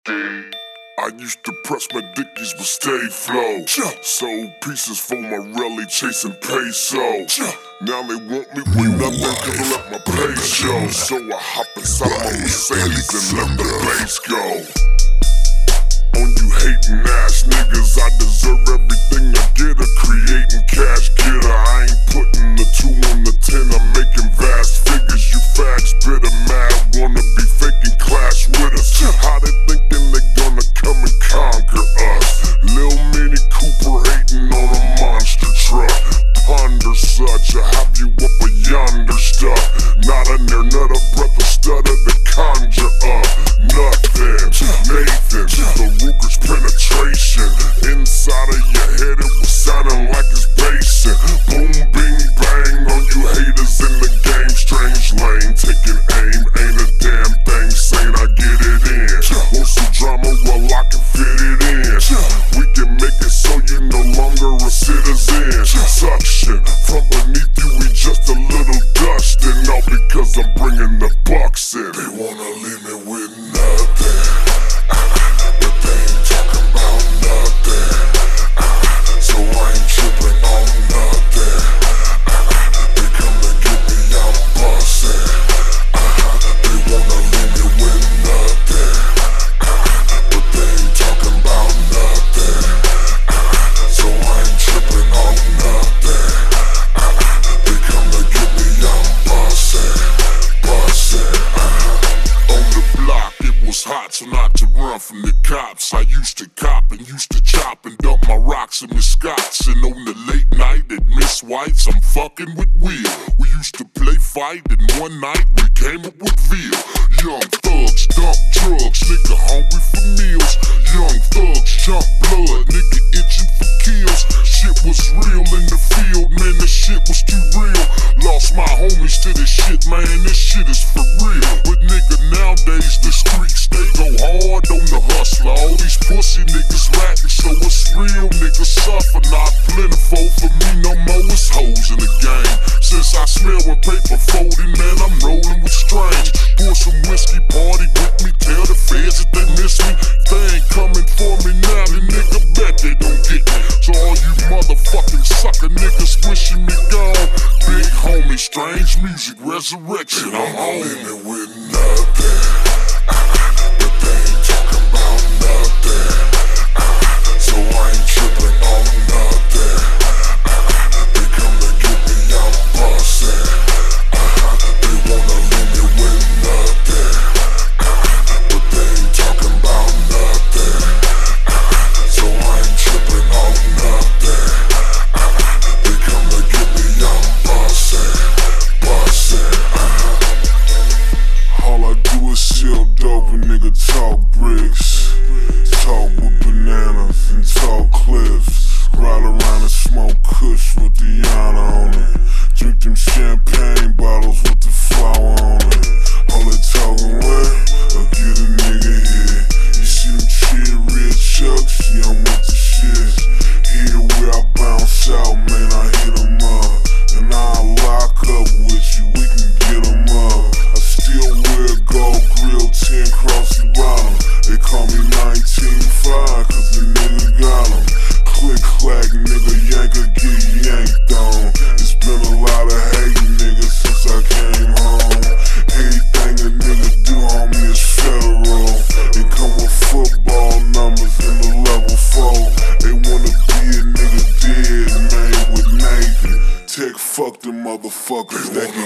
I used to press my dickies with stay flow. Sold pieces for my rally chasing peso. Now they want me with nothing cause I let my pay show. So I hop inside my Mercedes and let the bass go. On you hating ass niggas, I deserve everything I get. A creating cash getter, I ain't putting the 2 on the 10. I'm making vast figures, you fags bitter mad. Wanna be faking clash with us. How they thinking they gonna come and conquer us? Lil Mini Cooper hating on a monster truck. Ponder such, I have you up a yonder stuff. Not a near, not a breath, a stutter to conjure up. Nothing, Nathan, the Ruger's penetration. Inside of your head it was sounding like it's basing. Boom, bing, bang on you haters in the game. Strange lane, taking aim, ain't a damn thing saying I get it in. Want some drama, well I can fit it in. We can make it so you no longer a citizen. Suction from beneath you, we just a little dustin'. All because I'm bringing the bucks in. They wanna leave me with nothing, but they ain't talking about nothing. So I ain't tripping on nothing. They come to get me, I'm bustin'. They wanna leave me with nothing, but they ain't talking about nothing. So I ain't tripping on nothing. They come to get me, I'm bustin'. On the block, it was hot, so not to run from the cops. I used to cop and used to chop and dump my rocks in Miss Scott's. And on the late night at Miss White's, I'm fucking with Will. We used to play fight, and one night we came up with veal. Young thugs dump drugs, nigga hungry for meals. Young thugs jump blood, nigga itching for kills. Shit was real in the field, man, this shit was too real. Lost my homies to this shit, man, this shit is for real. But nigga, nowadays the streets, they go hard on the hustler. All these pussy niggas rapping, so it's real niggas suffer. Not plentiful for me no more, it's hoes in the game. Since I smell when paper folding, man, I'm rolling with strange. Pour some whiskey, party with me, tell the feds that they miss me. They ain't coming for me now, the nigga bet they don't get me. So all you motherfucking sucker niggas wishing me gone. Big homie, strange music, resurrection, I'm home. With nothing, but they ain't talking about nothing. So I ain't tripping on nothing. They come to get me, I'm bustin'. They wanna leave me with nothing, but they ain't talking about nothing. So I ain't tripping on nothing. They come to get me, I'm bustin'. All I do is sell dope and nigga talk bricks. Talk with bananas and talk cliffs. Ride around and smoke kush with the yana on it. Drink them champagne bottles with the flour on it. All they talking with, I'll get a nigga here. You see them cheer red chucks, yeah, I'm with the shit. Here where I bounce out, man, I hit them up. And I'll lock up with you, we can get them up. I still wear gold grill, 10 cross the bottom. They call me 19.5 cause the nigga got them. Click clack, nigga, yanker get yanked on. It's been a lot of hating niggas since I came home. Anything a nigga do, homie, is federal. They come with football numbers in the level 4. They wanna be a nigga dead, man, with Nathan. Tech fuck them motherfuckers that